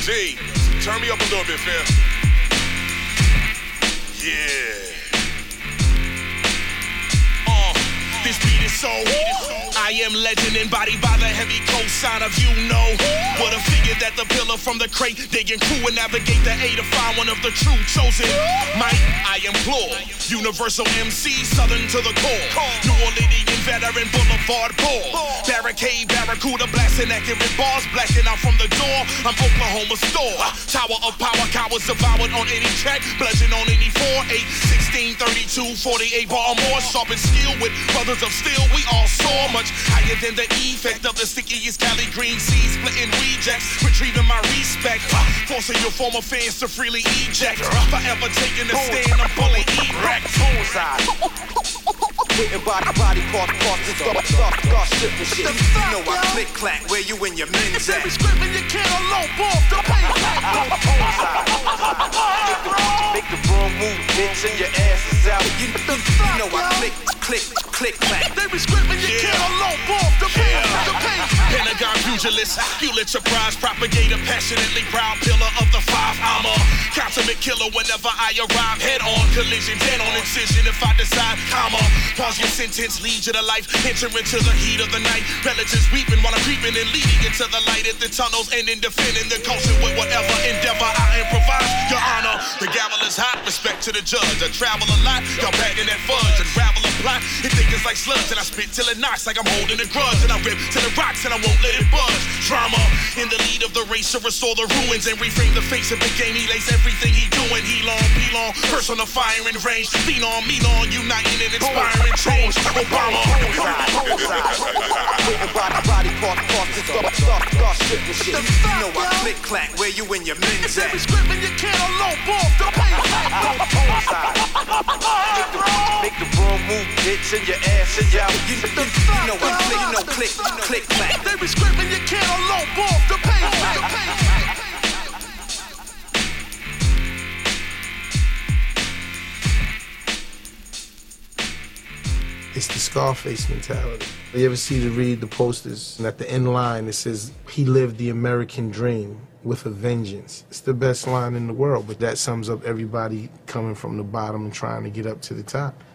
G, turn me up a little bit, fam. Yeah. This beat is so I am legend embodied by the heavy cosign of you know. Would have figured that the pillar from the crate digging crew would navigate the A to find one of the true chosen. Might I implore universal MC, southern to the core. New Orleanian veteran boulevard ball. Barricade, barracuda, blasting accurate bars, blacking out from the door. I'm Oklahoma store. Tower of power, cowards devoured on any track, bludgeon on any 4, 8, 16, 32, 48 bar or more. Sharpened steel with brothers of steel, we all soar much higher than the effect of the stickiest Cali green seas, splitting rejects, retrieving my respect, forcing your former fans to freely eject, forever taking a stand, I'm fully erect. Hitting body parts, and start shipping shit. You know I click clack, where you and your men's at? They be screaming, you can't alone, boy, the pain. Make the wrong move, bitch, and your ass is out. You know I click clack. They be screaming, you can't alone, boy, the pain, the pain. Pentagon pugilist, Pulitzer Prize propagator, passionately proud pillar of the five. I'm a consummate killer whenever I arrive. Head on collision, dead on incision. If I decide, comma, pause your sentence, lead you to life. Enter into the heat of the night. Relatives weeping while I'm creeping and leading into the light at the tunnels, and in defending the culture with whatever endeavor I improvise. Your Honor, the gavel is hot. Respect to the judge. I travel a lot. Y'all bagging that fudge. Unravel a plot. It think it's like slugs, and I spit till it knocks like I'm holding a grudge, and I rip to the rocks and I won't let it budge. Drama in the lead of the race to restore the ruins and reframe the face of the game. He lays everything he doing. He long, personal firing range. Lean on, uniting and inspiring change. Obama. Hitting body parts, and start shipping shit. You know I click clack, where you and your men's at? They be screaming, you can't alone, boy, the pain. Make the wrong move, bitch, and your ass is out. You know I click clack. They be screaming, you can't alone, boy, the pain, the pain. It's the Scarface mentality. You ever read the posters, and at the end line it says, "He lived the American dream with a vengeance." It's the best line in the world, but that sums up everybody coming from the bottom and trying to get up to the top.